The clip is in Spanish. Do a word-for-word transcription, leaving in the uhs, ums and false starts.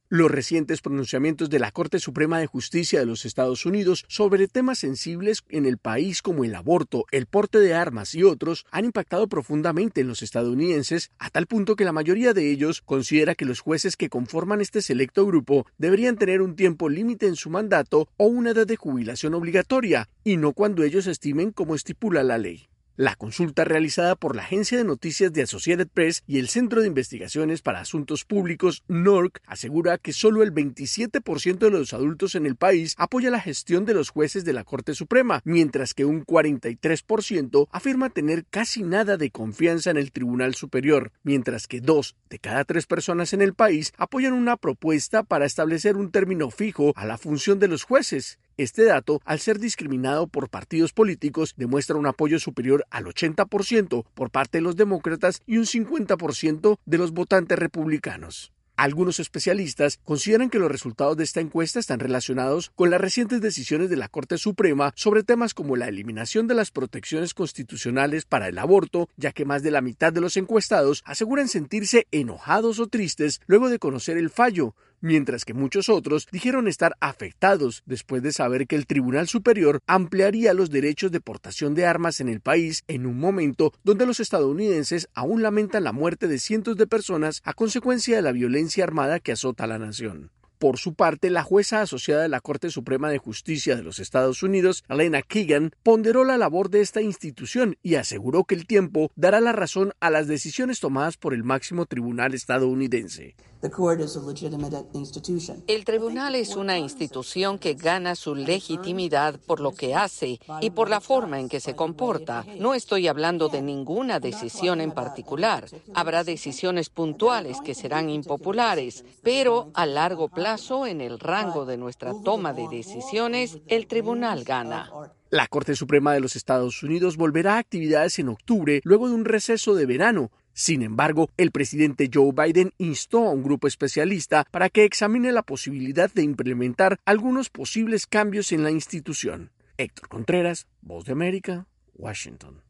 Los recientes pronunciamientos de la Corte Suprema de Justicia de los Estados Unidos sobre temas sensibles en el país como el aborto, el porte de armas y otros han impactado profundamente en los estadounidenses, a tal punto que la mayoría de ellos considera que los jueces que conforman este selecto grupo deberían tener un tiempo límite en su mandato o una edad de jubilación obligatoria, y no cuando ellos estimen como estipula la ley. La consulta realizada por la agencia de noticias de Associated Press y el Centro de Investigaciones para Asuntos Públicos, N O R C, asegura que solo el veintisiete por ciento de los adultos en el país apoya la gestión de los jueces de la Corte Suprema, mientras que un cuarenta y tres por ciento afirma tener casi nada de confianza en el Tribunal Superior, mientras que dos de cada tres personas en el país apoyan una propuesta para establecer un término fijo a la función de los jueces. Este dato, al ser discriminado por partidos políticos, demuestra un apoyo superior al ochenta por ciento por parte de los demócratas y un cincuenta por ciento de los votantes republicanos. Algunos especialistas consideran que los resultados de esta encuesta están relacionados con las recientes decisiones de la Corte Suprema sobre temas como la eliminación de las protecciones constitucionales para el aborto, ya que más de la mitad de los encuestados aseguran sentirse enojados o tristes luego de conocer el fallo, mientras que muchos otros dijeron estar afectados después de saber que el Tribunal Superior ampliaría los derechos de portación de armas en el país en un momento donde los estadounidenses aún lamentan la muerte de cientos de personas a consecuencia de la violencia armada que azota a la nación. Por su parte, la jueza asociada de la Corte Suprema de Justicia de los Estados Unidos, Elena Kagan, ponderó la labor de esta institución y aseguró que el tiempo dará la razón a las decisiones tomadas por el máximo tribunal estadounidense. El tribunal es una institución que gana su legitimidad por lo que hace y por la forma en que se comporta. No estoy hablando de ninguna decisión en particular. Habrá decisiones puntuales que serán impopulares, pero a largo plazo, en el rango de nuestra toma de decisiones, el tribunal gana. La Corte Suprema de los Estados Unidos volverá a actividades en octubre luego de un receso de verano. Sin embargo, el presidente Joe Biden instó a un grupo especialista para que examine la posibilidad de implementar algunos posibles cambios en la institución. Héctor Contreras, Voz de América, Washington.